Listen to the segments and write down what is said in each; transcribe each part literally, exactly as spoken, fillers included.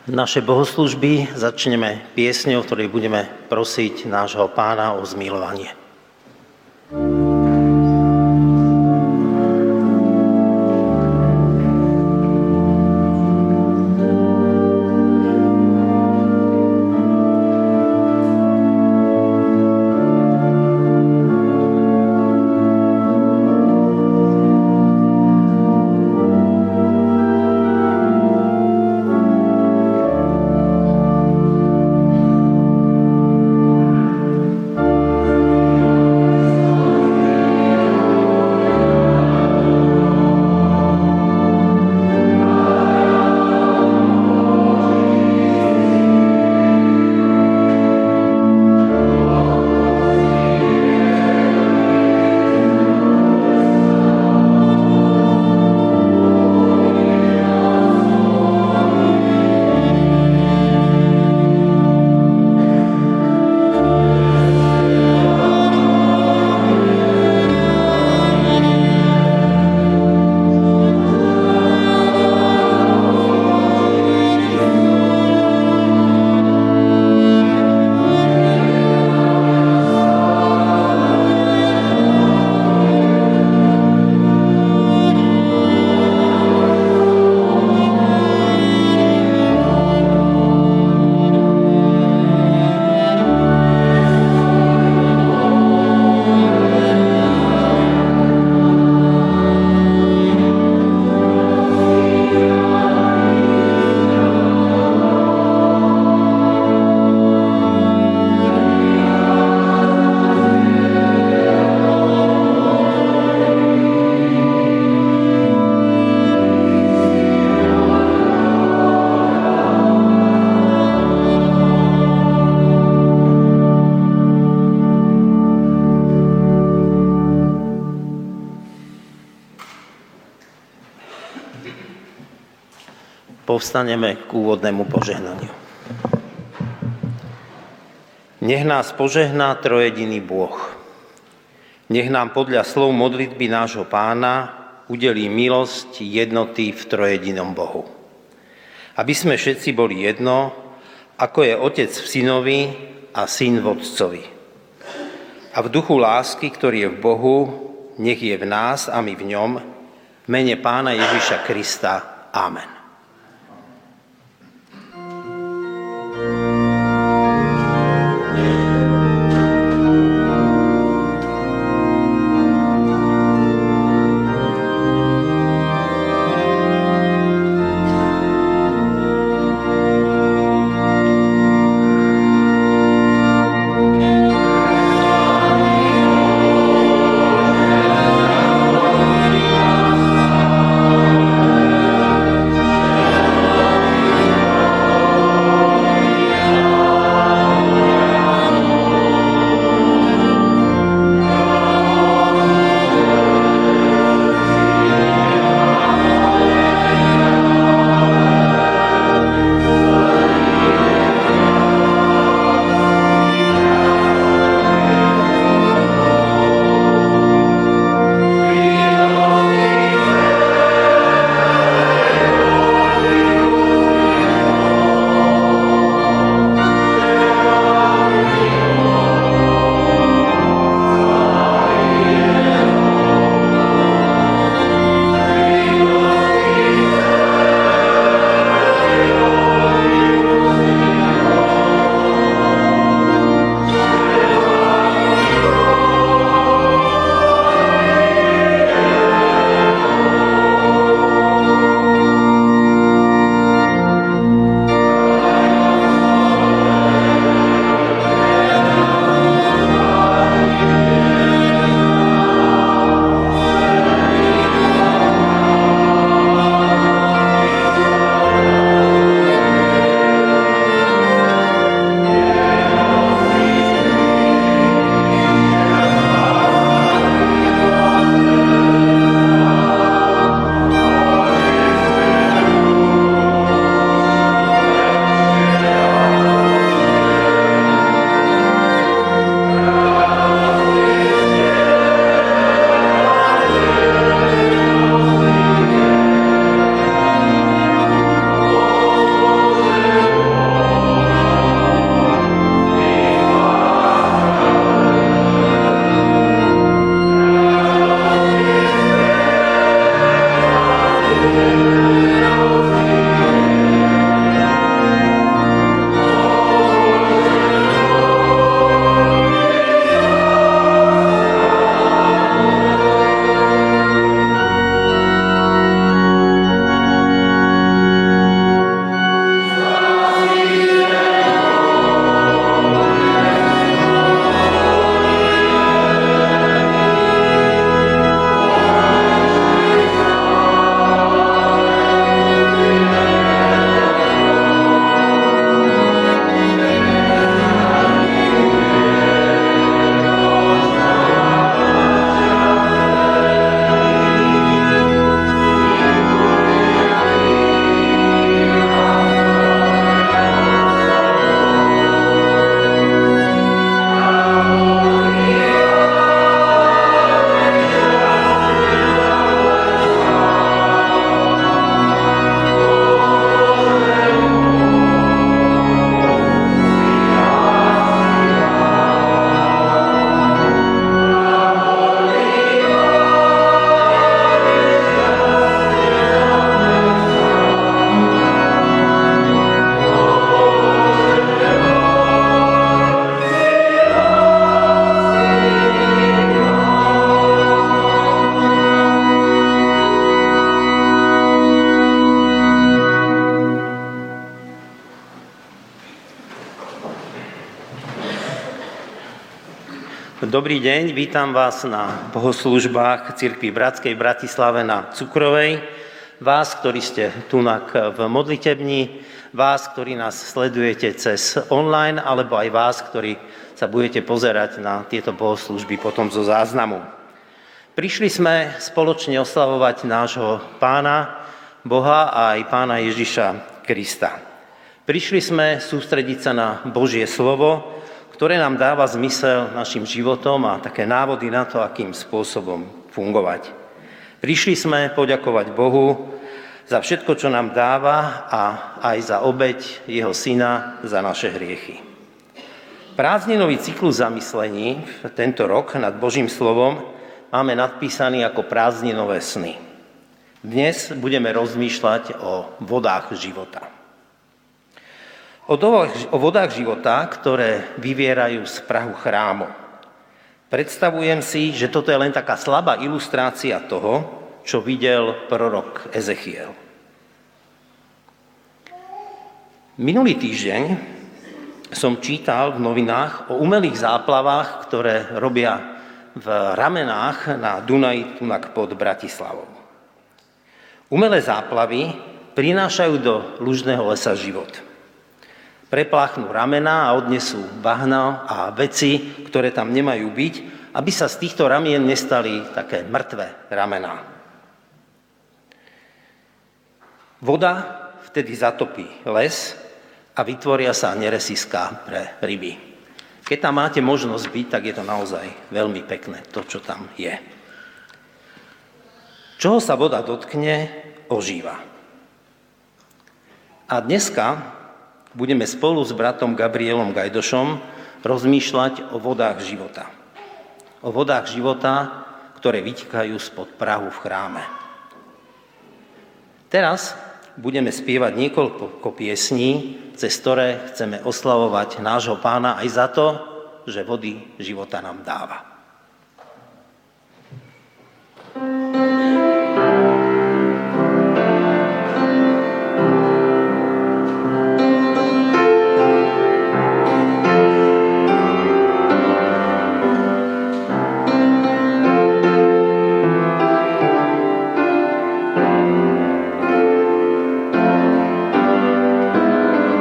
Naše bohoslúžby začneme piesňou, v ktorej budeme prosiť nášho Pána o zmilovanie. Povstaneme k úvodnému požehnaniu. Nech nás požehná trojediný Boh. Nech nám podľa slov modlitby nášho Pána udelí milosť jednoty v trojedinom Bohu. Aby sme všetci boli jedno, ako je Otec v Synovi a Syn v Otcovi. A v duchu lásky, ktorý je v Bohu, nech je v nás a my v ňom, v mene Pána Ježiša Krista. Amen. Dobrý deň, vítam vás na bohoslúžbách Cirkvi Bratskej v Bratislave na Cukrovej. Vás, ktorí ste tunak v modlitebni, vás, ktorí nás sledujete cez online, alebo aj vás, ktorí sa budete pozerať na tieto bohoslúžby potom zo záznamu. Prišli sme spoločne oslavovať nášho Pána, Boha a aj Pána Ježiša Krista. Prišli sme sústrediť sa na Božie slovo, ktoré nám dáva zmysel našim životom a také návody na to, akým spôsobom fungovať. Prišli sme poďakovať Bohu za všetko, čo nám dáva a aj za obeť jeho syna za naše hriechy. Prázdninový cyklus zamyslení tento rok nad Božím slovom máme nadpísaný ako prázdninové sny. Dnes budeme rozmýšľať o vodách života. O vodách života, ktoré vyvierajú z prahu chrámu. Predstavujem si, že toto je len taká slabá ilustrácia toho, čo videl prorok Ezechiel. Minulý týždeň som čítal v novinách o umelých záplavách, ktoré robia v ramenách na Dunaji tunak pod Bratislavou. Umelé záplavy prinášajú do lužného lesa život. Prepláchnú ramená a odnesú bahna a veci, ktoré tam nemajú byť, aby sa z týchto ramien nestali také mŕtve ramená. Voda vtedy zatopí les a vytvoria sa neresiská pre ryby. Keď tam máte možnosť byť, tak je to naozaj veľmi pekné, to, čo tam je. Čoho sa voda dotkne, ožíva. A dneska budeme spolu s bratom Gabrielom Gajdošom rozmýšľať o vodách života. O vodách života, ktoré vytekajú spod prahu v chráme. Teraz budeme spievať niekoľko piesní, cez ktoré chceme oslavovať nášho Pána aj za to, že vody života nám dáva.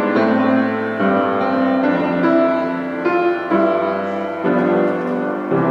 Thank you.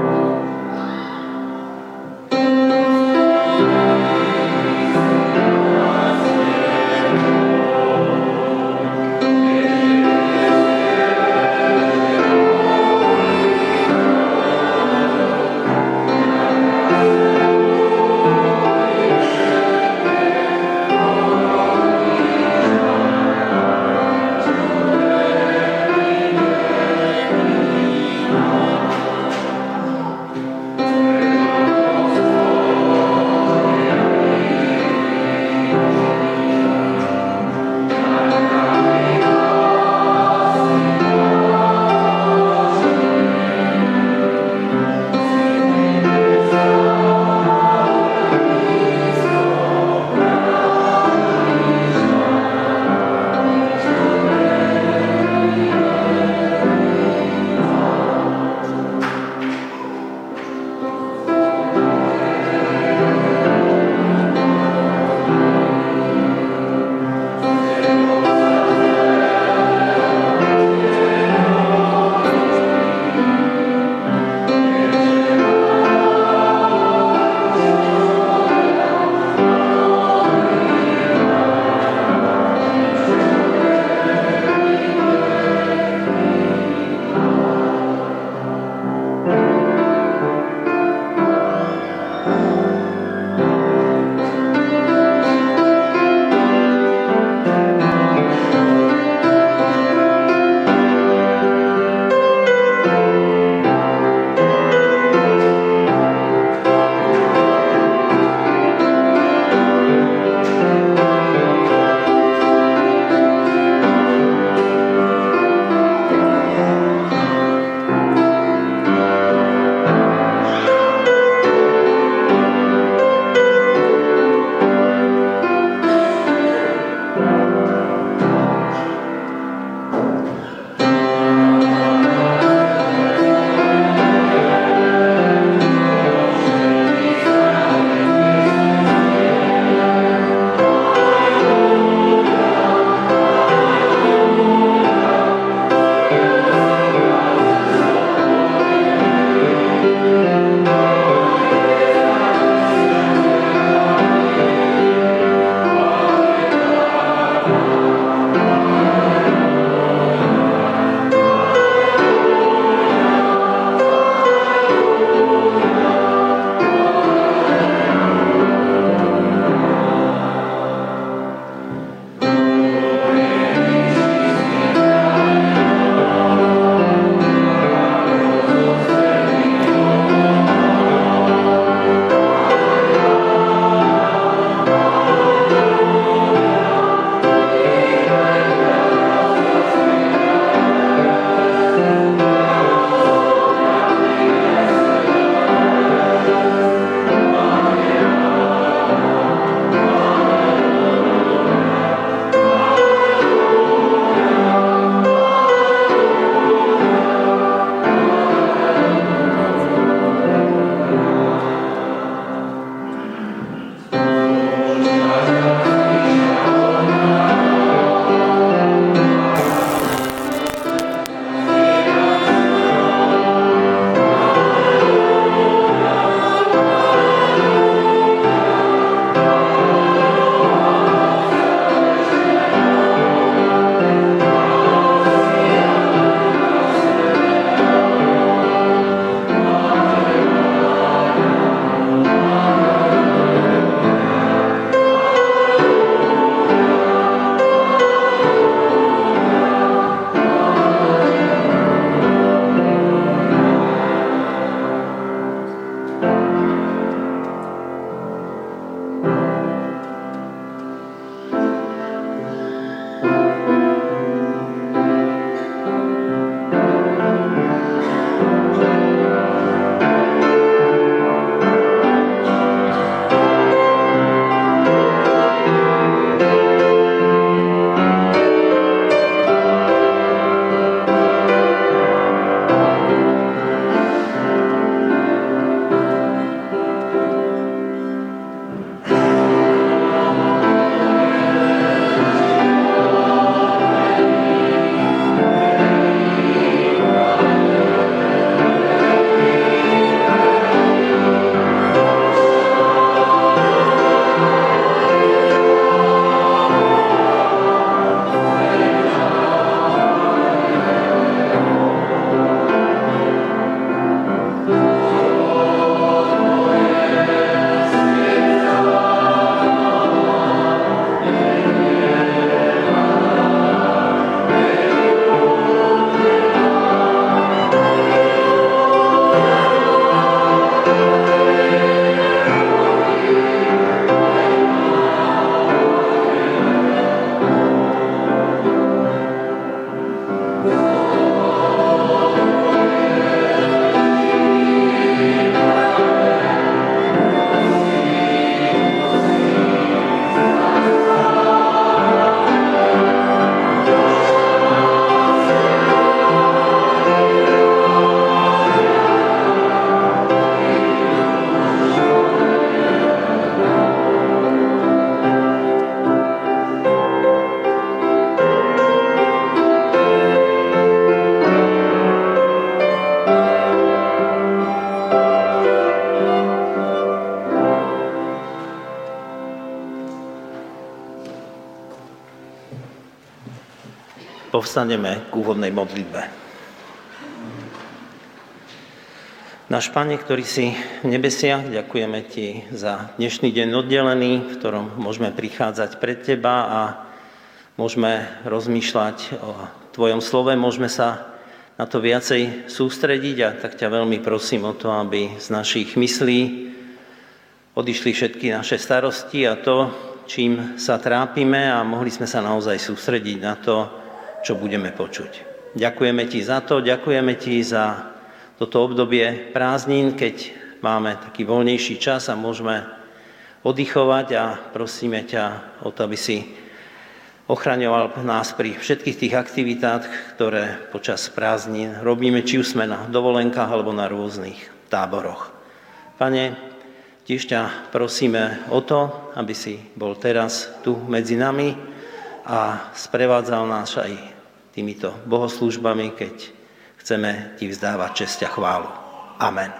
Povstaneme k úvodnej modlitbe. Náš Pane, ktorý si v nebesiach, ďakujeme Ti za dnešný deň oddelený, v ktorom môžeme prichádzať pred Teba a môžeme rozmýšľať o Tvojom slove, môžeme sa na to viacej sústrediť a tak ťa veľmi prosím o to, aby z našich myslí odišli všetky naše starosti a to, čím sa trápime a mohli sme sa naozaj sústrediť na to, čo budeme počuť. Ďakujeme Ti za to, ďakujeme Ti za toto obdobie prázdnin, keď máme taký voľnejší čas a môžeme oddychovať a prosíme ťa o to, aby si ochraňoval nás pri všetkých tých aktivitách, ktoré počas prázdnin robíme, či už sme na dovolenkách alebo na rôznych táboroch. Pane, tiež ťa prosíme o to, aby si bol teraz tu medzi nami a sprevádzal nás aj týmito bohoslúžbami, keď chceme Ti vzdávať česť a chválu. Amen.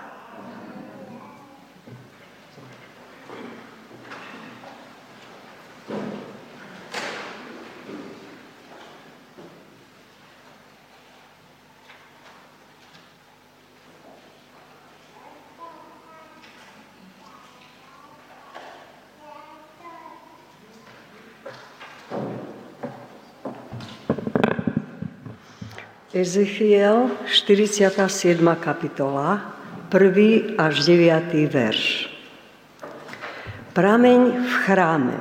Ezechiel, štyridsiata siedma kapitola, prvý až deviatý verš. Prameň v chráme.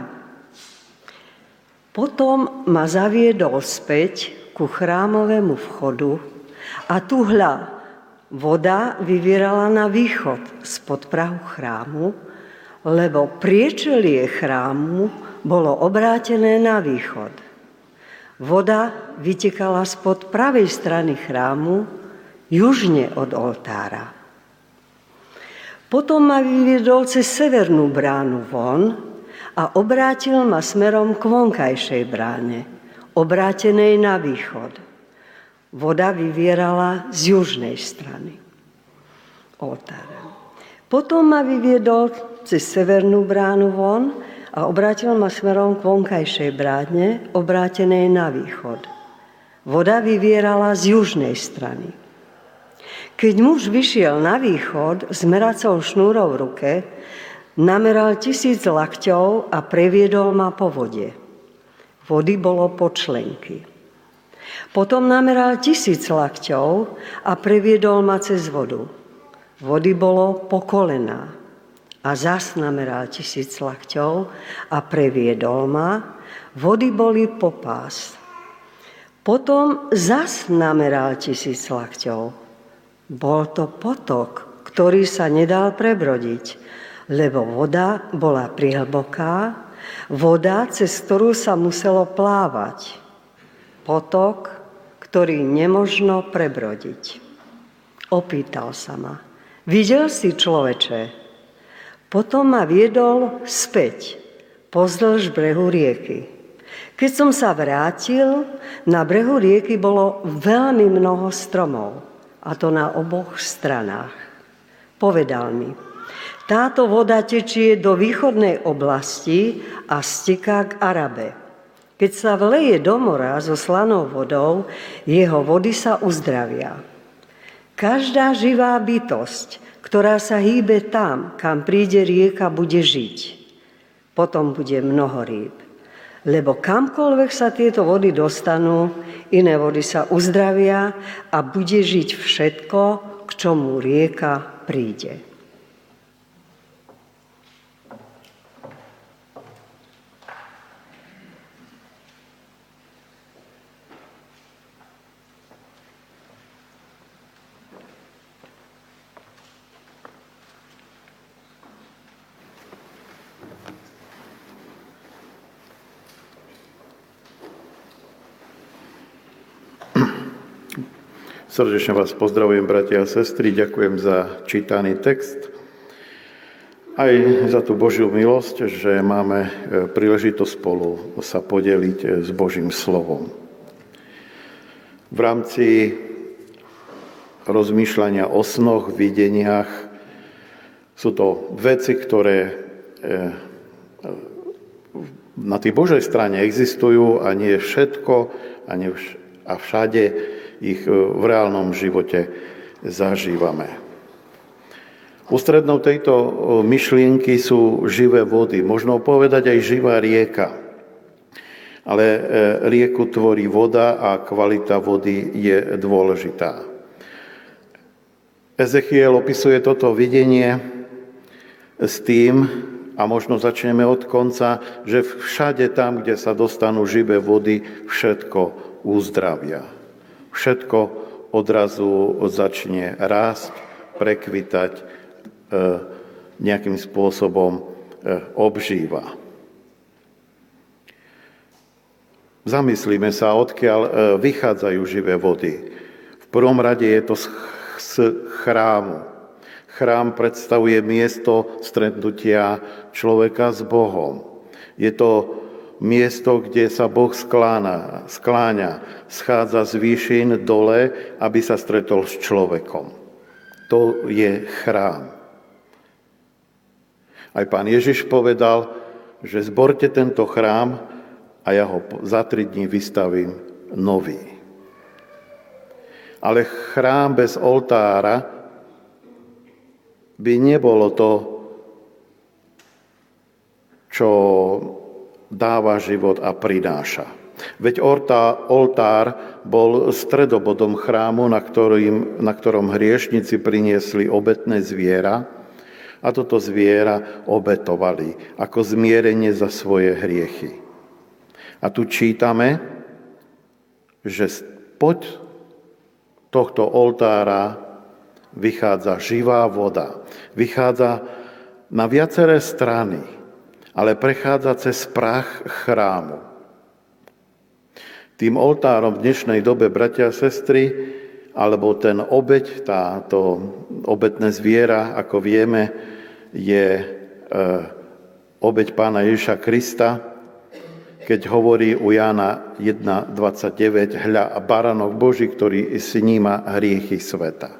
Potom ma zaviedol späť ku chrámovému vchodu a tu hľa, voda vyvierala na východ spod prahu chrámu, lebo priečelie chrámu bolo obrátené na východ. Voda vytekala spod pravej strany chrámu, južne od oltára. Potom ma vyviedol cez severnú bránu von a obrátil ma smerom k vonkajšej bráne, obrátenej na východ. Voda vyvierala z južnej strany oltára. Potom ma vyviedol cez severnú bránu von a obrátil ma smerom k vonkajšej bráne, obrátenej na východ. Voda vyvierala z južnej strany. Keď muž vyšiel na východ s meracou šnúrou v ruke, nameral tisíc lakťov a previedol ma po vode. Vody bolo po členky. Potom nameral tisíc lakťov a previedol ma cez vodu. Vody bolo po kolená. A zas nameral tisíc lakťov a previedol ma, vody boli po pás. Potom zas nameral tisíc lakťov. Bol to potok, ktorý sa nedal prebrodiť, lebo voda bola prihlboká, voda, cez ktorú sa muselo plávať. Potok, ktorý nemožno prebrodiť. Opýtal sa ma, videl si, človeče? Potom ma viedol späť, pozdĺž brehu rieky. Keď som sa vrátil, na brehu rieky bolo veľmi mnoho stromov, a to na oboch stranách. Povedal mi, táto voda tečie do východnej oblasti a steká k Arabe. Keď sa vleje do mora so slanou vodou, jeho vody sa uzdravia. Každá živá bytosť, ktorá sa hýbe tam, kam príde rieka, bude žiť. Potom bude mnoho rýb. Lebo kamkoľvek sa tieto vody dostanú, iné vody sa uzdravia a bude žiť všetko, k čomu rieka príde. Srdečne vás pozdravujem, bratia a sestry, ďakujem za čítaný text, aj za tú Božiu milosť, že máme príležitosť spolu sa podeliť s Božím slovom. V rámci rozmýšľania o snoch, videniach sú to veci, ktoré na tej Božej strane existujú a nie všetko, a nie, a všade ich v reálnom živote zažívame. Ústrednou tejto myšlienky sú živé vody, možno povedať aj živá rieka. Ale rieku tvorí voda a kvalita vody je dôležitá. Ezechiel opisuje toto videnie s tým, a možno začneme od konca, že všade tam, kde sa dostanú živé vody, všetko uzdravia. Všetko odrazu začne rásť, prekvitať, nejakým spôsobom obžíva. Zamyslíme sa, odkiaľ vychádzajú živé vody. V prvom rade je to z chrámu. Chrám predstavuje miesto stretnutia človeka s Bohom. Je to miesto, kde sa Boh skláňa, skláňa schádza z výšin dole, aby sa stretol s človekom. To je chrám. Aj Pán Ježiš povedal, že zborte tento chrám a ja ho za tri dní vystavím nový. Ale chrám bez oltára by nebolo to, čo dáva život a prináša. Veď oltár bol stredobodom chrámu, na, ktorým, na ktorom hriešnici priniesli obetné zviera a toto zviera obetovali ako zmierenie za svoje hriechy. A tu čítame, že spod tohto oltára vychádza živá voda. Vychádza na viaceré strany, ale prechádza cez prach chrámu. Tým oltárom v dnešnej dobe, bratia a sestry, alebo ten obeť, táto obetné zviera, ako vieme, je e, obeť Pána Ježiša Krista, keď hovorí u Jána jedna dvadsaťdeväť, hľa baránok Boží, ktorý sníma hriechy sveta.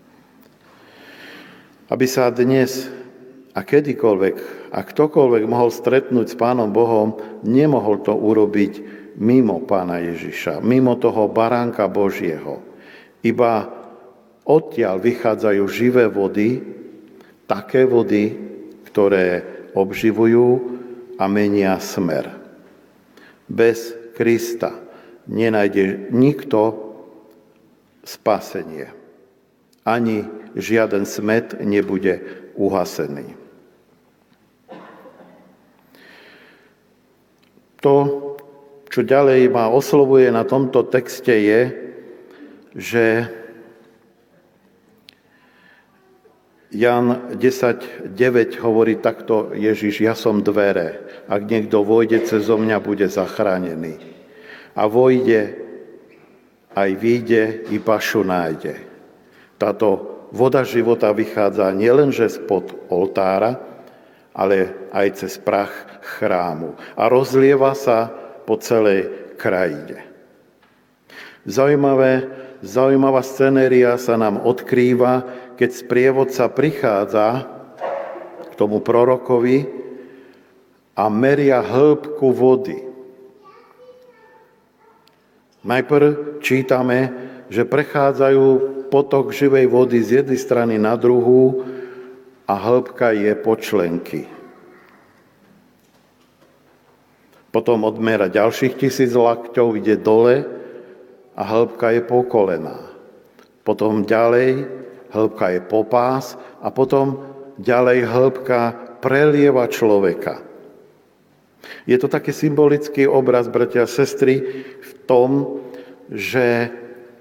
Aby sa dnes a kedykoľvek a ktokoľvek mohol stretnúť s Pánom Bohom, nemohol to urobiť mimo Pána Ježiša, mimo toho baránka Božieho. Iba odtiaľ vychádzajú živé vody, také vody, ktoré obživujú a menia smer. Bez Krista nenájde nikto spasenie. Ani žiaden smet nebude uhasený. To, čo ďalej ma oslovuje na tomto texte, je, že Jan desať deväť hovorí takto Ježiš, ja som dvere, ak niekto vojde cezo mňa, bude zachránený. A vojde, aj vyjde, i pašu nájde. Táto voda života vychádza nielenže spod oltára, ale aj cez prach chrámu a rozlieva sa po celej krajine. Zaujímavé, zaujímavá scenéria sa nám odkrýva, keď sprievodca prichádza k tomu prorokovi a meria hĺbku vody. Najprv čítame, že prechádzajú potok živej vody z jednej strany na druhú a hĺbka je po členky. Potom odmera ďalších tisíc lakťov, ide dole a hĺbka je po kolená. Potom ďalej hĺbka je po pás a potom ďalej hĺbka prelieva človeka. Je to taký symbolický obraz, bratia a sestry, v tom, že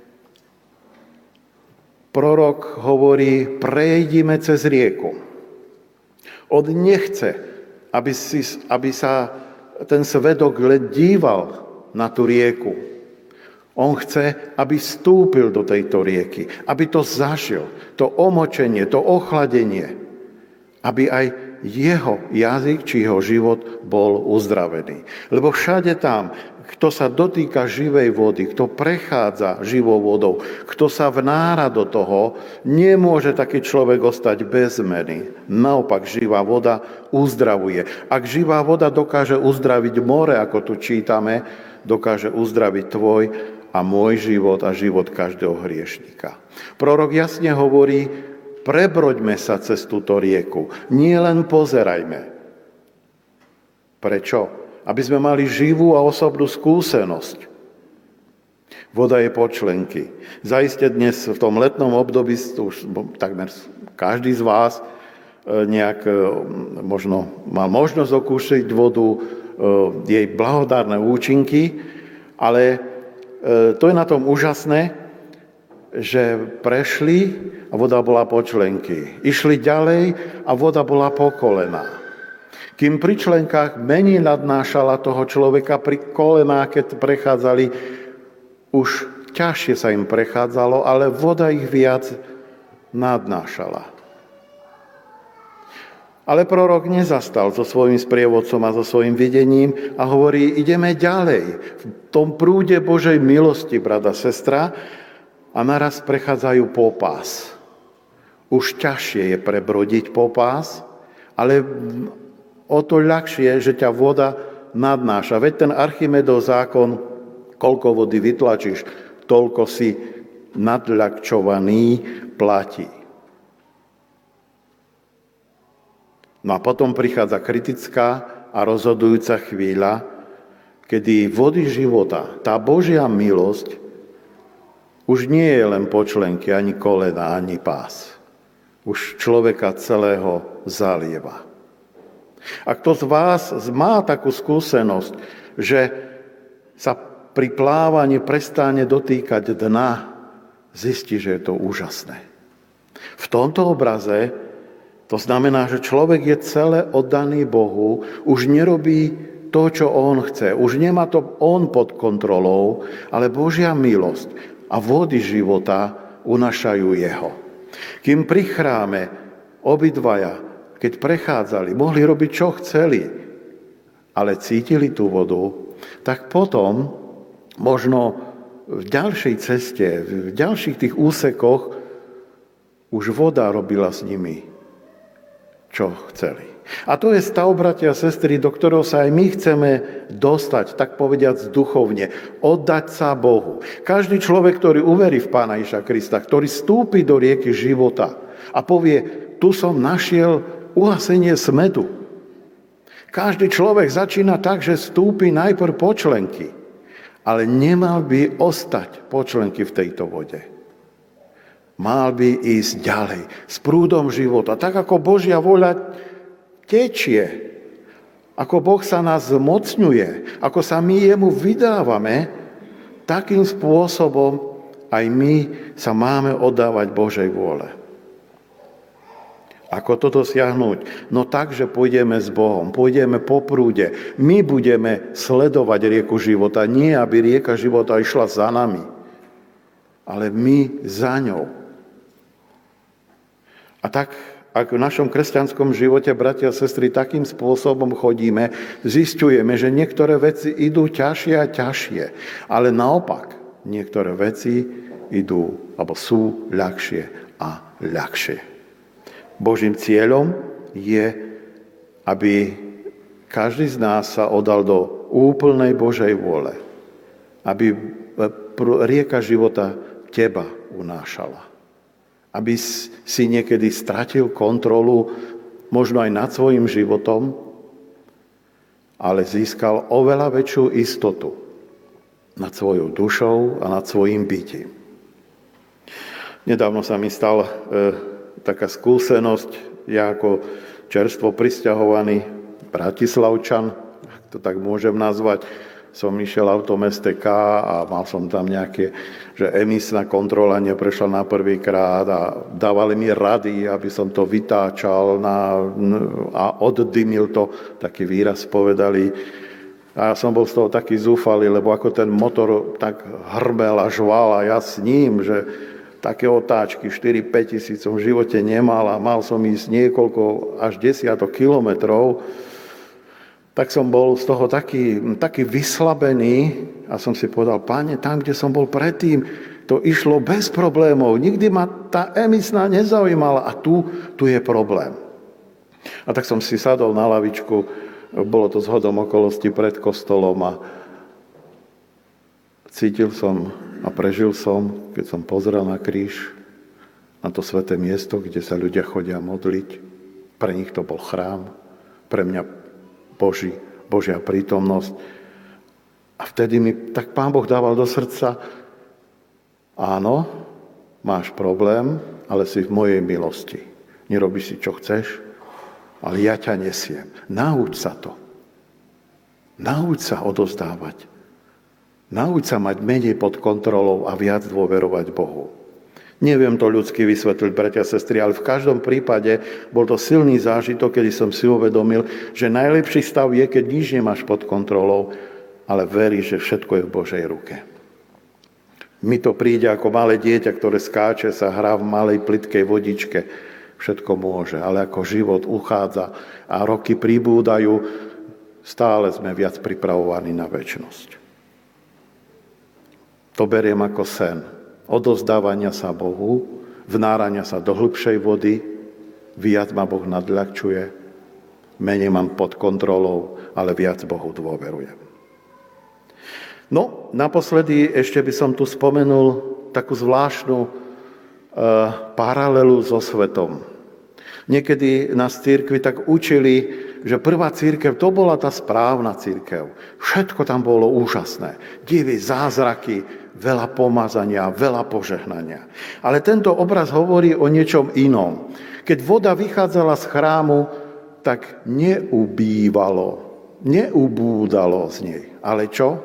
prorok hovorí, prejdime cez rieku. On nechce, aby, si, aby sa ten svedok len díval na tú rieku. On chce, aby vstúpil do tejto rieky, aby to zažil, to omočenie, to ochladenie, aby aj jeho jazyk či jeho život bol uzdravený. Lebo všade tam, kto sa dotýka živej vody, kto prechádza živou vodou, kto sa vnára do toho, nemôže taký človek ostať bez zmeny. Naopak, živá voda uzdravuje. Ak živá voda dokáže uzdraviť more, ako tu čítame, dokáže uzdraviť tvoj a môj život a život každého hriešnika. Prorok jasne hovorí, prebroďme sa cez túto rieku, nie len pozerajme. Prečo? Aby sme mali živú a osobnú skúsenosť. Voda je počlenky. Zaiste dnes v tom letnom období, už takmer každý z vás nejak možno mal možnosť okúšiť vodu, jej blahodárne účinky, ale to je na tom úžasné, že prešli a voda bola po členky. Išli ďalej a voda bola po kolená. Kým pri členkách menej nadnášala toho človeka, pri kolenách, keď prechádzali, už ťažšie sa im prechádzalo, ale voda ich viac nadnášala. Ale prorok nezastal so svojím sprievodcom a so svojím videním a hovorí, ideme ďalej. V tom prúde Božej milosti, brat a sestra, a naraz prechádzajú popás. Už ťažšie je prebrodiť popás, ale o to ľahšie, že ťa voda nadnáša. Veď ten Archimedov zákon, koľko vody vytlačíš, toľko si nadľahčovaný platí. No a potom prichádza kritická a rozhodujúca chvíľa, kedy vody života, tá Božia milosť, už nie je len počlenky, ani kolena, ani pás. Už človeka celého zalieva. A kto z vás má takú skúsenosť, že sa pri plávaní prestane dotýkať dna, zistí, že je to úžasné. V tomto obraze to znamená, že človek je celé oddaný Bohu, už nerobí to, čo on chce. Už nemá to on pod kontrolou, ale Božia milosť a vody života unašajú jeho. Kým pri chráme obidvaja, keď prechádzali, mohli robiť, čo chceli, ale cítili tú vodu, tak potom možno v ďalšej ceste, v ďalších tých úsekoch už voda robila s nimi, čo chceli. A to je stav, bratia a sestry, do ktorého sa aj my chceme dostať, tak povediac duchovne, oddať sa Bohu. Každý človek, ktorý uverí v Pána Ježiša Krista, ktorý vstúpi do rieky života a povie, tu som našiel uhasenie smedu. Každý človek začína tak, že vstúpi najprv po členky, ale nemal by ostať po členky v tejto vode. Mal by ísť ďalej, s prúdom života. Tak ako Božia voľa tečie, ako Boh sa nás zmocňuje, ako sa my jemu vydávame, takým spôsobom aj my sa máme oddávať Božej vôle. Ako to dosiahnuť? No tak, že pôjdeme s Bohom, pôjdeme po prúde. My budeme sledovať rieku života, nie aby rieka života išla za nami, ale my za ňou. A tak, ak v našom kresťanskom živote, bratia a sestry, takým spôsobom chodíme, zisťujeme, že niektoré veci idú ťažšie a ťažšie, ale naopak niektoré veci idú, alebo sú ľahšie a ľahšie. Božím cieľom je, aby každý z nás sa oddal do úplnej Božej vôle, aby rieka života teba unášala. Aby si niekedy stratil kontrolu možno aj nad svojim životom, ale získal oveľa väčšiu istotu nad svojou dušou a nad svojim bytím. Nedávno sa mi stal e, taká skúsenosť, ja ako čerstvo prisťahovaný Bratislavčan, ak to tak môžem nazvať, som išiel autom es té ká a mal som tam nejaké, že emisná kontrola neprešla na prvýkrát a dávali mi rady, aby som to vytáčal na, a oddymil to, taký výraz povedali. A ja som bol z toho taký zúfalý, lebo ako ten motor tak hrbel a žval a ja s ním, že také otáčky štyri päť tisíc som v živote nemal a mal som ísť niekoľko až desiatok kilometrov, tak som bol z toho taký, taký vyslabený a som si povedal, Páne, tam, kde som bol predtým, to išlo bez problémov. Nikdy ma tá emisná nezaujímala a tu, tu je problém. A tak som si sadol na lavičku, bolo to zhodom okolností pred kostolom a Cítil som a prežil som, keď som pozrel na kríž, na to sväté miesto, kde sa ľudia chodia modliť. Pre nich to bol chrám, pre mňa Boží, Božia prítomnosť. A vtedy mi tak Pán Boh dával do srdca, áno, máš problém, ale si v mojej milosti. Nerobíš si, čo chceš, ale ja ťa nesiem. Nauč sa to. Nauč sa odozdávať. Nauč sa mať menej pod kontrolou a viac dôverovať Bohu. Neviem to ľudsky vysvetliť, bratia a sestry, ale v každom prípade bol to silný zážitok, kedy som si uvedomil, že najlepší stav je, keď nič nemáš pod kontrolou, ale veríš, že všetko je v Božej ruke. Mi to príde ako malé dieťa, ktoré skáče, sa hrá v malej plytkej vodičke. Všetko môže, ale ako život uchádza a roky pribúdajú, stále sme viac pripravovaní na večnosť. To beriem ako sen. Odozdávania sa Bohu, vnárania sa do hlbšej vody, viac ma Boh nadľahčuje, menej mám pod kontrolou, ale viac Bohu dôverujem. No, naposledy ešte by som tu spomenul takú zvláštnu e, paralelu so svetom. Niekedy nás v cirkvi tak učili, že prvá cirkev, to bola tá správna cirkev. Všetko tam bolo úžasné. Divy, zázraky, veľa pomazania, veľa požehnania. Ale tento obraz hovorí o niečom inom. Keď voda vychádzala z chrámu, tak neubývalo, neubúdalo z nej. Ale čo?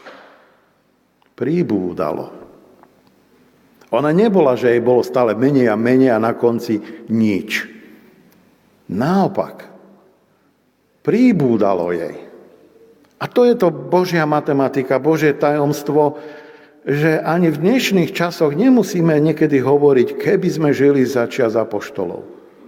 Pribúdalo. Ona nebola, že jej bolo stále menej a menej a na konci nič. Naopak, pribúdalo jej. A to je to Božia matematika, Božie tajomstvo, že ani v dnešných časoch nemusíme niekedy hovoriť, keby sme žili za čias apoštolov.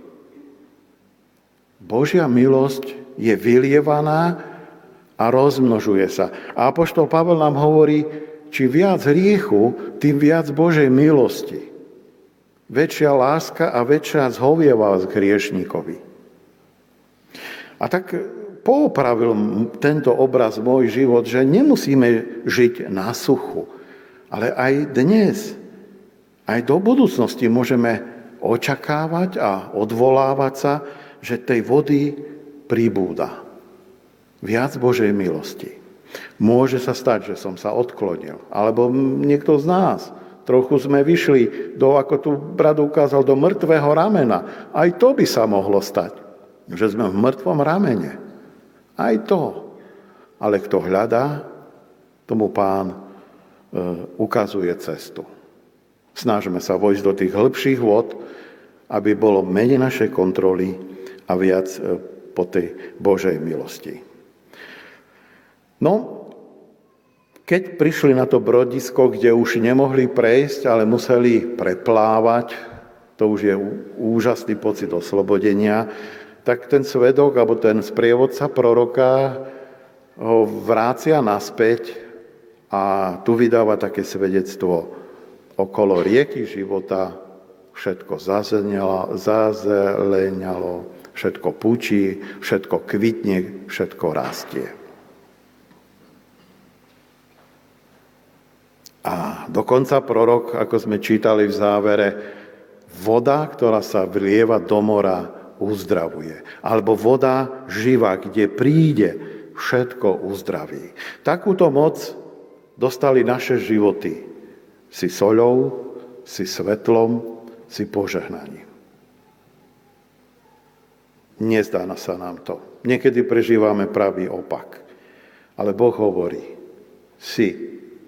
Božia milosť je vylievaná a rozmnožuje sa. A apoštol Pavel nám hovorí, či viac hriechu, tým viac Božej milosti. Väčšia láska a väčšia zhovievavosť k hriešníkovi. A tak poopravil tento obraz môj život, že nemusíme žiť na suchu, ale aj dnes, aj do budúcnosti môžeme očakávať a odvolávať sa, že tej vody pribúda. Viac Božej milosti. Môže sa stať, že som sa odklonil, alebo niekto z nás. Trochu sme vyšli do, ako tu brat ukázal, do mŕtvého ramena. Aj to by sa mohlo stať, že sme v mŕtvom ramene. Aj to. Ale kto hľadá, tomu Pán e, ukazuje cestu. Snažíme sa vojsť do tých hĺbších vod, aby bolo menej našej kontroly a viac e, po tej Božej milosti. No, keď prišli na to brodisko, kde už nemohli prejsť, ale museli preplávať, to už je úžasný pocit oslobodenia, tak ten svedok, alebo ten sprievodca proroka ho vrácia naspäť a tu vydáva také svedectvo. Okolo rieky života všetko zazeleňalo, všetko pučí, všetko kvitne, všetko rastie. A dokonca prorok, ako sme čítali v závere, voda, ktorá sa vlieva do mora, uzdravuje. Alebo voda živá, kde príde, všetko uzdraví. Takúto moc dostali naše životy. Si soľou, si svetlom, si požehnaním. Nezdá sa nám to. Niekedy prežívame pravý opak. Ale Boh hovorí, si.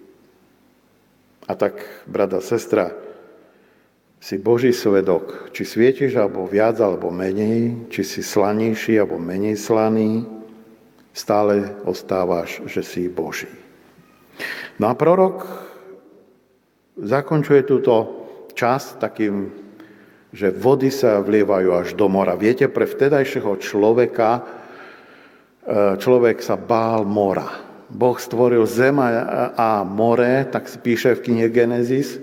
A tak, brata, sestra, si Boží svedok, či svietiš alebo viac, alebo menej, či si slanejší alebo menej slaný, stále ostávaš, že si Boží. No a prorok zakončuje túto časť takým, že vody sa vlievajú až do mora. Viete, pre vtedajšieho človeka, človek sa bál mora. Boh stvoril zem a more, tak píše v knihe Genesis.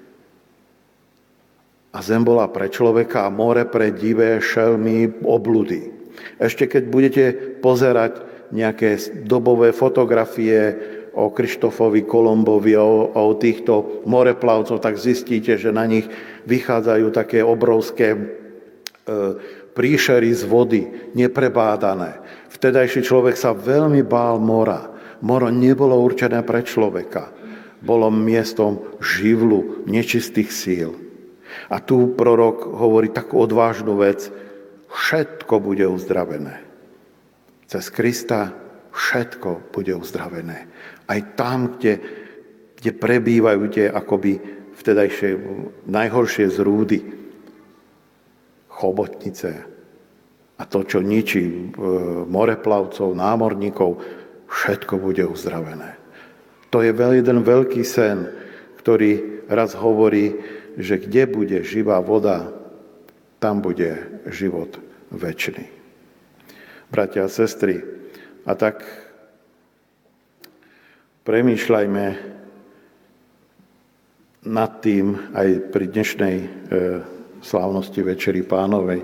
A zem bola pre človeka a more pre divé šelmy, obludy. Ešte keď budete pozerať nejaké dobové fotografie o Krištofovi Kolombovi, o, o týchto moreplavcov, tak zistíte, že na nich vychádzajú také obrovské e, príšery z vody, neprebádané. Vtedajší človek sa veľmi bál mora. Moro nebolo určené pre človeka. Bolo miestom živlu nečistých síl. A tu prorok hovorí takú odvážnu vec. Všetko bude uzdravené. Cez Krista všetko bude uzdravené. Aj tam, kde, kde prebývajú tie akoby vtedajšie najhoršie zrúdy, chobotnice a to, čo ničí moreplavcov, námorníkov, všetko bude uzdravené. To je jeden veľký sen, ktorý raz hovorí, že kde bude živá voda, tam bude život večný. Bratia a sestry, a tak premýšľajme nad tým aj pri dnešnej e, slávnosti Večeri Pánovej,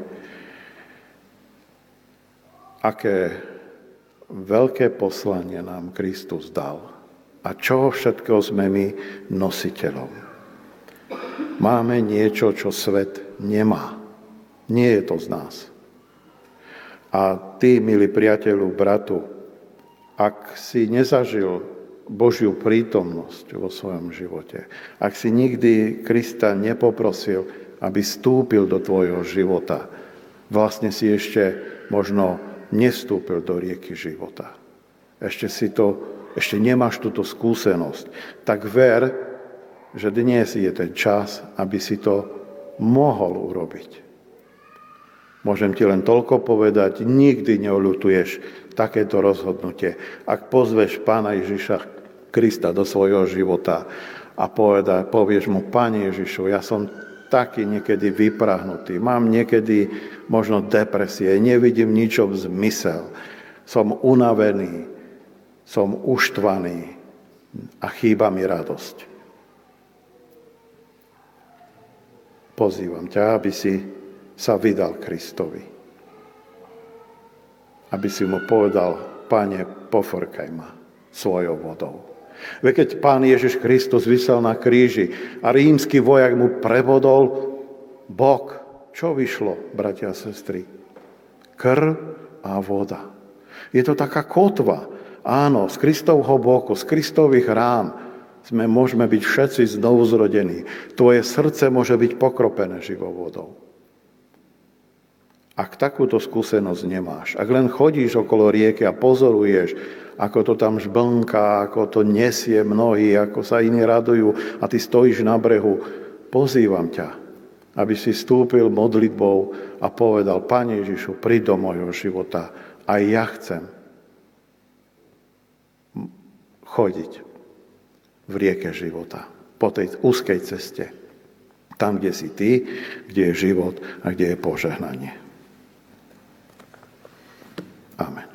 aké veľké poslanie nám Kristus dal a čoho všetkého sme my nositeľom. Máme niečo, čo svet nemá. Nie je to z nás. A ty, milý priateľu, bratu, ak si nezažil Božiu prítomnosť vo svojom živote, ak si nikdy Krista nepoprosil, aby vstúpil do tvojho života, vlastne si ešte možno nevstúpil do rieky života. Ešte si to, ešte nemáš túto skúsenosť. Tak ver, že dnes je ten čas, aby si to mohol urobiť. Môžem ti len toľko povedať, nikdy neoľutuješ takéto rozhodnutie. Ak pozveš Pána Ježiša Krista do svojho života a poveda, povieš mu, Pane Ježišu, ja som taký niekedy vyprahnutý, mám niekedy možno depresie, nevidím ničom zmysel, som unavený, som uštvaný a chýba mi radosť. Pozývam ťa, aby si sa vydal Kristovi. Aby si mu povedal, Pane, pofrkaj ma svojou vodou. Veď keď Pán Ježiš Kristus visel na kríži a rímsky vojak mu prebodol bok, čo vyšlo, bratia a sestry? Krv a voda. Je to taká kotva. Áno, z Kristovho boku, z Kristových rán sme, môžeme byť všetci znovu zrodení. Tvoje srdce môže byť pokropené živou vodou. Ak takúto skúsenosť nemáš, ak len chodíš okolo rieky a pozoruješ, ako to tam žblnká, ako to nesie mnohí, ako sa iní radujú a ty stojíš na brehu, pozývam ťa, aby si vstúpil modlitbou a povedal, Pane Ježišu, príď do môjho života, aj ja chcem chodiť v rieke života, po tej úzkej ceste, tam, kde si ty, kde je život a kde je požehnanie. Amen.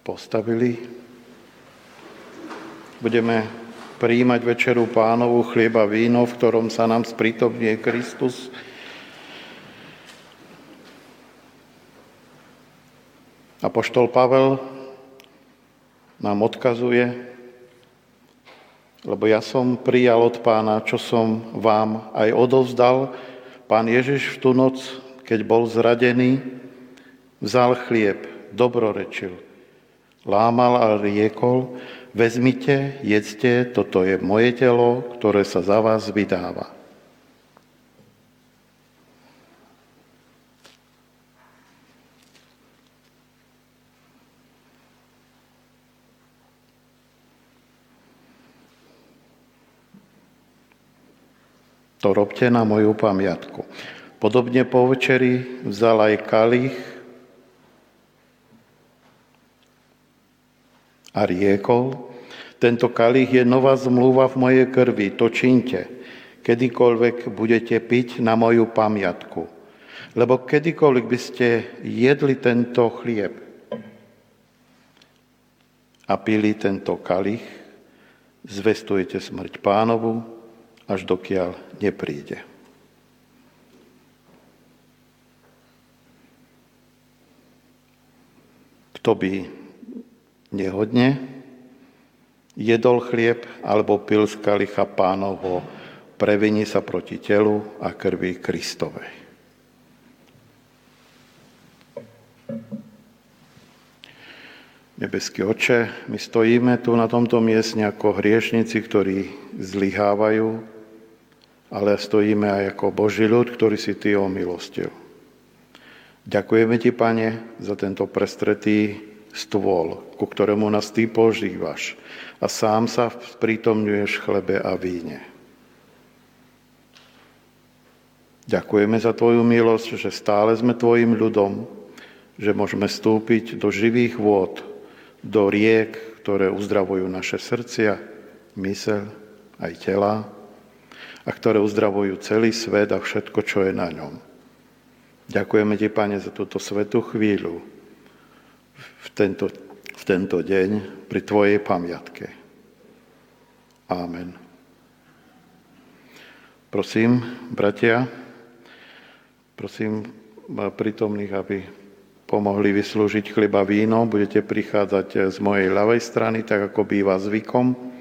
postavili. Budeme prijímať večeru Pánovu, chlieb a víno, v ktorom sa nám sprítomňuje Kristus. Apoštol Pavel nám odkazuje, lebo ja som prijal od Pána, čo som vám aj odovzdal. Pán Ježiš v tú noc, keď bol zradený, vzal chlieb, dobrorečil, lámal a riekol: vezmite, jedzte, toto je moje telo, ktoré sa za vás vydáva. To robte na moju pamiatku. Podobne po večeri vzal aj kalich a riekol: tento kalich je nová zmluva v mojej krvi, to činte, kedykoľvek budete piť na moju pamiatku. Lebo kedykoľvek by ste jedli tento chlieb a pili tento kalich, zvestujete smrť Pánovu, až dokiaľ nepríde. Kto by nehodne jedol chlieb alebo pil z kalicha Pánovho, previní sa proti telu a krvi Kristovej. Nebeský Otče, my stojíme tu na tomto mieste ako hriešnici, ktorí zlyhávajú, ale stojíme aj ako Boží ľud, ktorý si Ty omilostil. Ďakujeme Ti, Pane, za tento prestretý stôl, ku ktorému nás Ty požívaš a sám sa sprítomňuješ v chlebe a víne. Ďakujeme za Tvoju milosť, že stále sme Tvojim ľudom, že môžeme vstúpiť do živých vôd, do riek, ktoré uzdravujú naše srdcia, myseľ aj tela, a ktoré uzdravujú celý svet a všetko, čo je na ňom. Ďakujeme Ti, Pane, za túto svätú chvíľu v tento, v tento deň pri Tvojej pamiatke. Amen. Prosím, bratia, prosím prítomných, aby pomohli vyslúžiť chlieb a víno. Budete prichádzať z mojej ľavej strany, tak ako býva zvykom.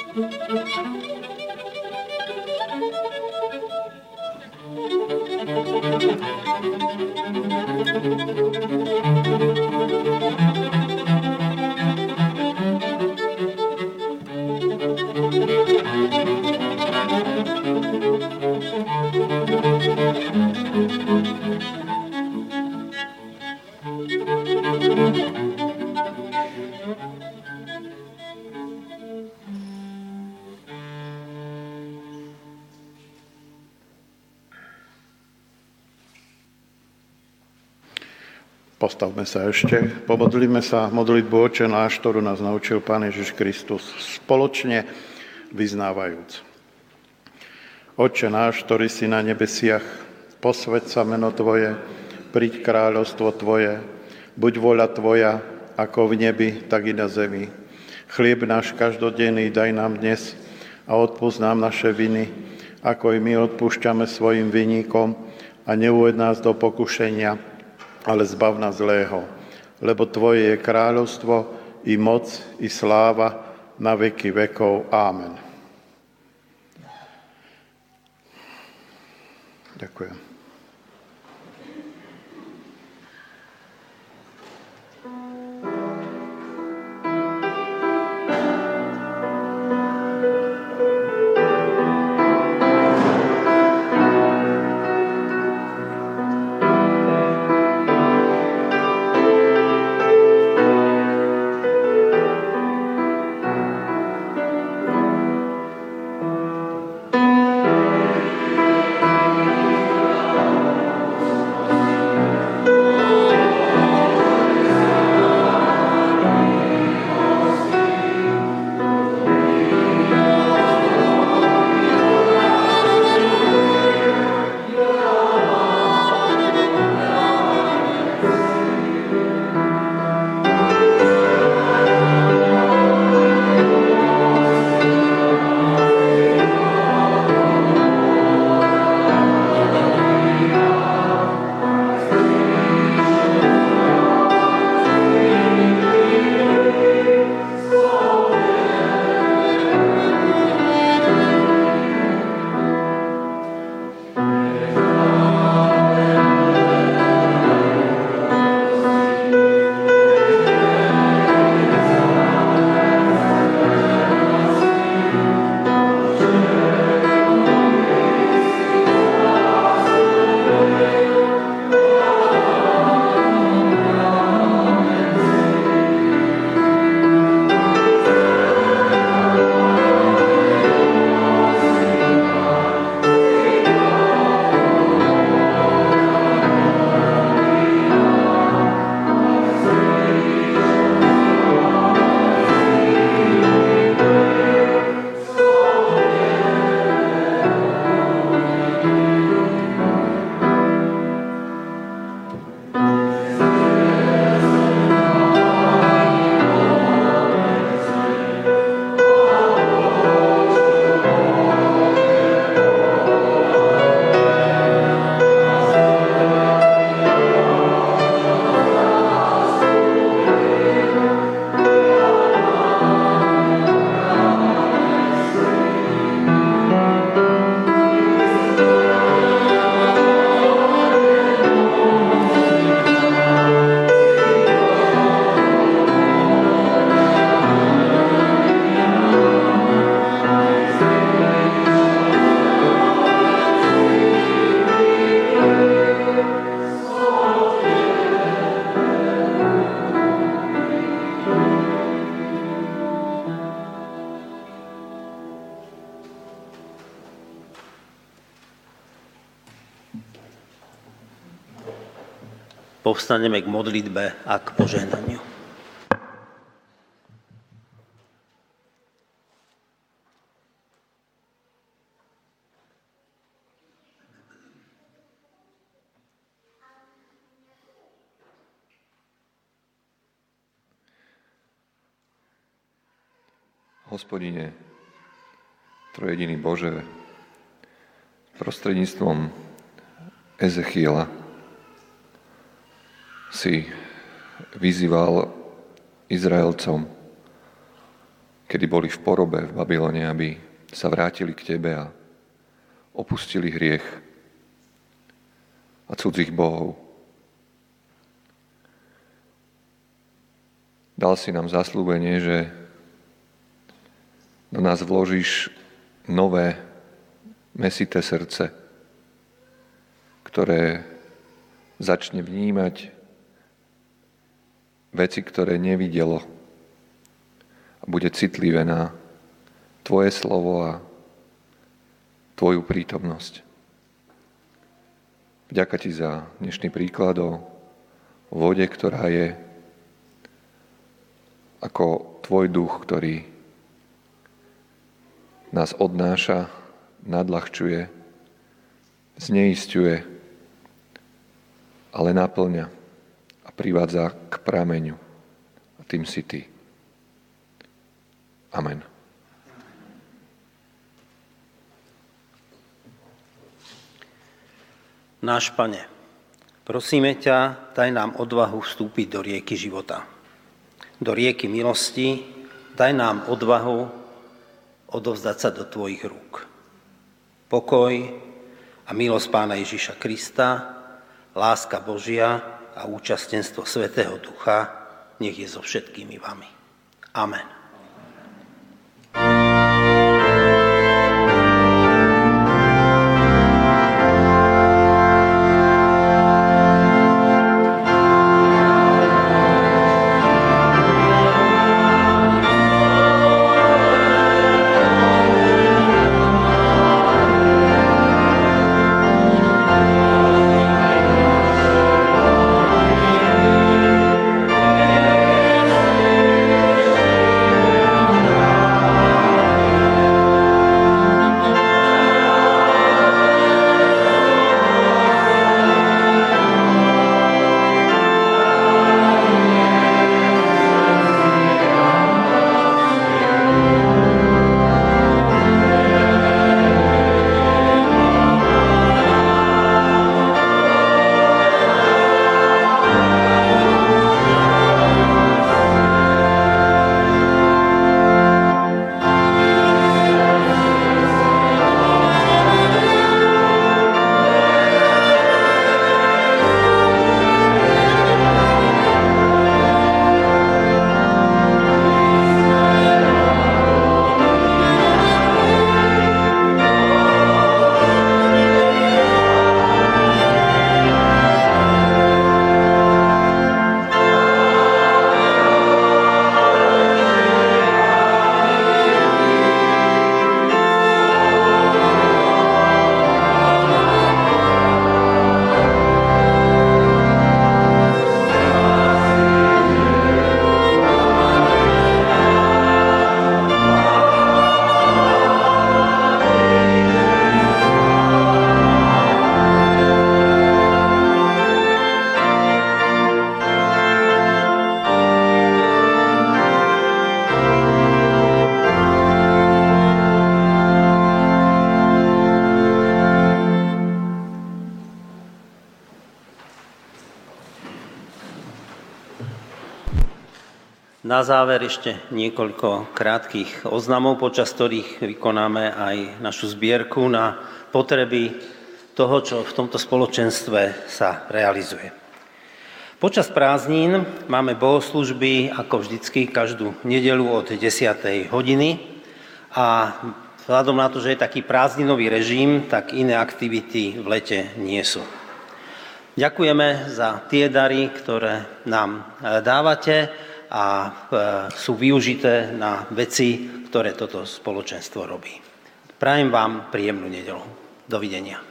Postavme sa ešte, pomodlíme sa modlitbu Otče náš, ktorú nás naučil Pán Ježiš Kristus, spoločne vyznávajúc. Otče náš, ktorý si na nebesiach, posväť sa meno Tvoje, príď kráľovstvo Tvoje, buď vôľa Tvoja, ako v nebi, tak i na zemi. Chlieb náš každodenný daj nám dnes a odpusť nám naše viny, ako i my odpúšťame svojim vinníkom, a neuved nás do pokušenia, ale zbav nás zlého, lebo Tvoje je kráľovstvo, i moc, i sláva, na veky vekov. Amen. Ďakujem. Povstaneme k modlitbe a k požehnaniu. Hospodine, trojediný Bože, prostredníctvom Ezechiela si vyzýval Izraelcom kedy boli v porobe v Babylone, aby sa vrátili k Tebe a opustili hriech a cudzích bohov. Dal si nám zasľúbenie, že do nás vložíš nové, mäsité srdce, ktoré začne vnímať veci, ktoré nevidelo a bude citlivé na Tvoje slovo a Tvoju prítomnosť. Vďaka Ti za dnešný príklad o vode, ktorá je ako Tvoj duch, ktorý nás odnáša, nadľahčuje, zneisťuje, ale naplňa a privádza k prameňu. A tým si Ty. Amen. Náš Pane, prosíme ťa, daj nám odvahu vstúpiť do rieky života. Do rieky milosti, daj nám odvahu odovzdať sa do Tvojich rúk. Pokoj a milosť Pána Ježiša Krista, láska Božia a účastenstvo Svätého Ducha nech je so všetkými vami. Amen. Na záver ešte niekoľko krátkych oznamov, počas ktorých vykonáme aj našu zbierku na potreby toho, čo v tomto spoločenstve sa realizuje. Počas prázdnin máme bohoslúžby, ako vždycky, každú nedeľu od desiatej hodiny a vzhľadom na to, že je taký prázdninový režim, tak iné aktivity v lete nie sú. Ďakujeme za tie dary, ktoré nám dávate a sú využité na veci, ktoré toto spoločenstvo robí. Prajem vám príjemnú nedeľu. Dovidenia.